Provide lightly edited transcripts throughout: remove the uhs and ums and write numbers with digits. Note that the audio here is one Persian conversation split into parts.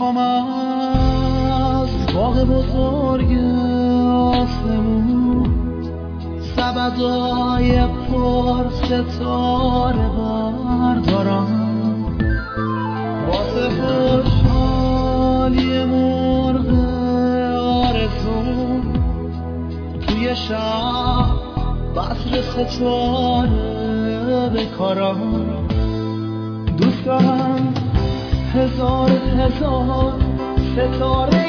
میخوام از باغ بزرگ آسمون سبدای پر ستاره بردارم، واسه خوشحالی مرغ آرزو توی شب بطر ستاره بکارم. دوست دارم هزار ستاره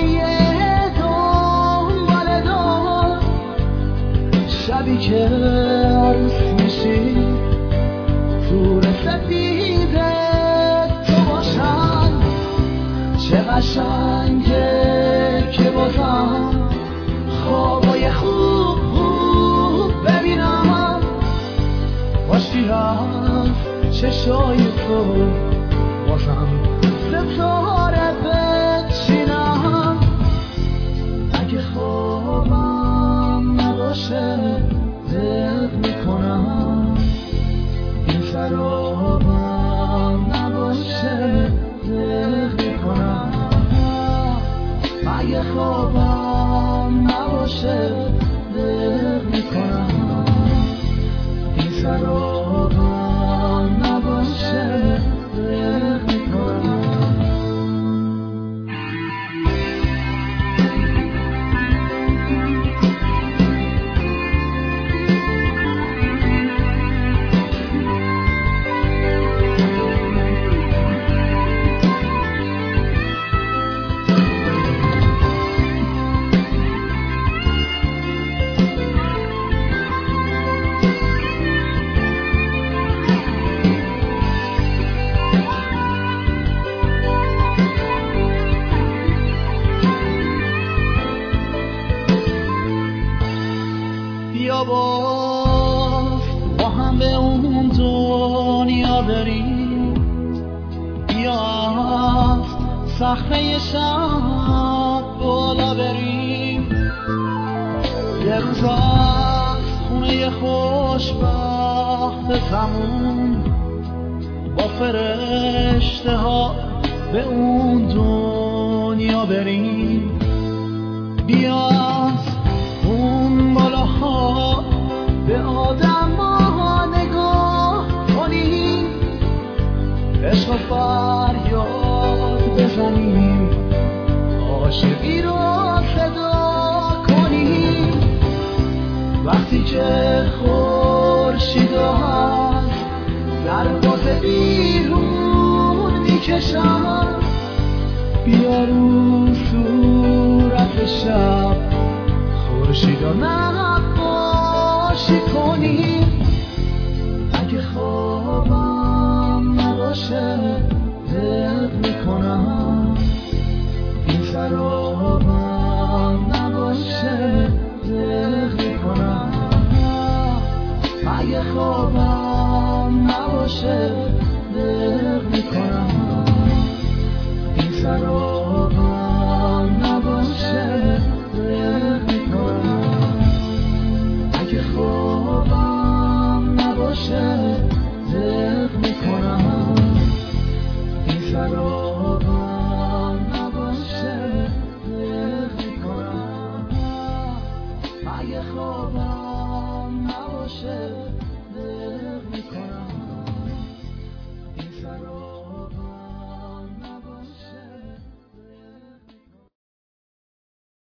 دنبال دار، شبی که عروس میشی تور سفید تو باشن. چه قشنگه که بازم خوابای خوب ببینم، باشی از چشای تو بازم ستاره بچینم. اگه خوابم نباشه دق میکنم، این شرابم نباشه دق میکنم. اگه خوابم نباشه دق میکنم، این شرابم نباشه دق میکنم. بیا باز با هم به اون دنیا بریم، بیا از صخره شب بالا بریم. یه روز از خونه خوشبخت تموم با فرشته ها به اون دنیا بریم. بیا اون بالاها به آدم ها نگاه کنیم، عشق و فریاد بزنیم، عاشقی رو صدا کنیم. وقتی که خورشید از دروازه بیرون میکشم، بیا رو صورت شب خورشیدا نقاشی کنیم. اگه خوابم نباشه دق میکنم، این شرابم نباشه دق میکنم. اگه خوابم نباشه دق میکنم، این شرابم